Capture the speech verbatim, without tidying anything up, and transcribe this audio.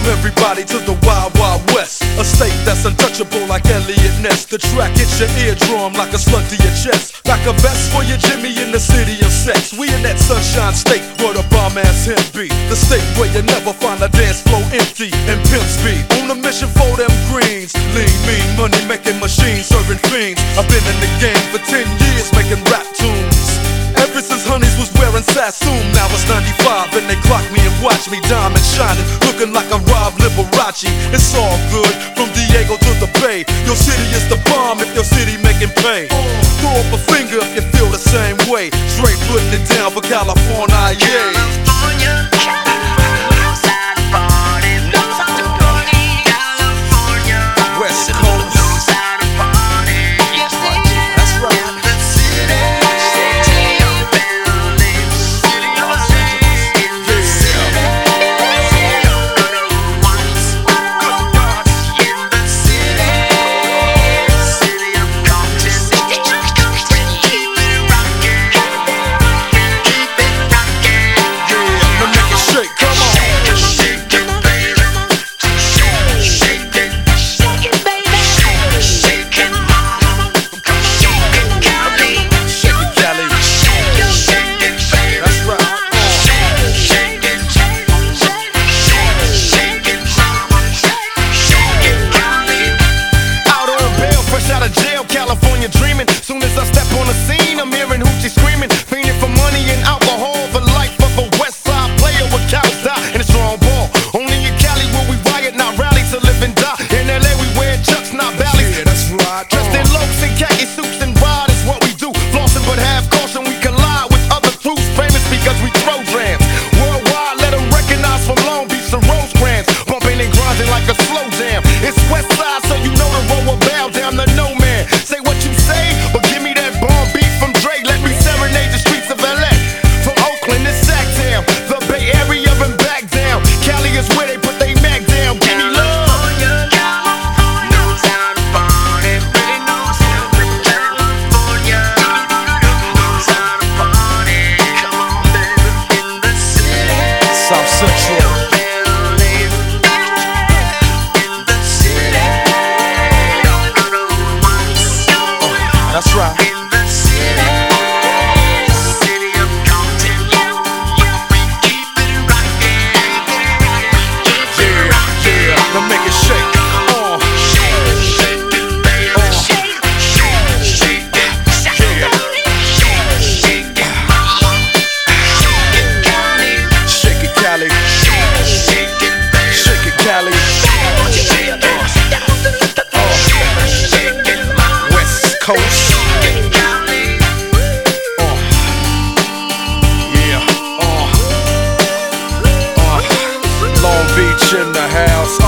everybody to the Wild Wild West, a state that's untouchable like Elliot Ness. The track hits your eardrum like a slug to your chest. Like a vest for your Jimmy in the city of sex. We in that sunshine state where the bomb ass him be. The state where you never find a dance floor empty and pimp speed. On a mission for them greens. Lean, mean, money making machines serving fiends. I've been in the game for ten years making rap tunes. Ever since Honeys was wearing Sassoon. Now it's ninety-five and they clock me and watch me diamond shining, looking like a Rob Liberace. It's all good from Diego to the Bay. Your city is the bomb if your city making pay. Throw up a finger if you feel the same way. Straight putting it down for California, yeah. California, Northside party, Northside party, California, West Coast, Northside party, that's right, that's right. in the city, city of buildings, city of buildings, in the city, city of good ones, good gods, in the city, city of Compton, keep it rockin', keep it rockin'. Now make it shake, come on. Shake it, shake it, baby. Shake, shake it, shake it, baby. Shake it, mama. Shake it, Cali. Shake it, Cali. Shake it, shake it, baby. That's right. Shake, shake it, shake, shake, shake it, mama. Shake it, Cali. Out on bail, fresh out of jail, California dreaming. Soon as I step on the scene, I'm hearing hoochie screaming, fiending for money and alcohol. The life of a West Side player with cows die in a strong ball. Only in Cali will we riot, not rally to live and die. In L A we wear chucks, not valleys. Yeah, that's right. Dressed in locs and khaki suits and ride is what we do. Flossing but have caution, we collide with other crews. Famous because we throw drams. Worldwide, let them recognize from Long Beach to Rosecrans. Bumping and grinding like a slow jam. It's West Side, so you know the road will bow down to no man. Say what you say, but give me that bomb beat from Dre. Let me serenade the streets of L A. From Oakland to Sacktown, the Bay Area and back down. Cali is where they put they Mac down. Give me love. California, California, knows how to party. Really knows how to California, knows how to party. Come on, baby, in the city. South Central. Building, in the city. Good old ones. That's right. In the city, city of Compton. We keep it rockin', keep it rockin'. Yeah, now make it shake. Uh, Shake, shake it, baby. Shake, shake, shake it, shake it, shake it, mama. Shake it, Cali. shake it, Cali. Shake, shake it, baby. Shake it, Cali. Shake it, shake it, mama. West Coast. Shake it, Cali. Uh, yeah. Uh, uh, Long Beach in the house.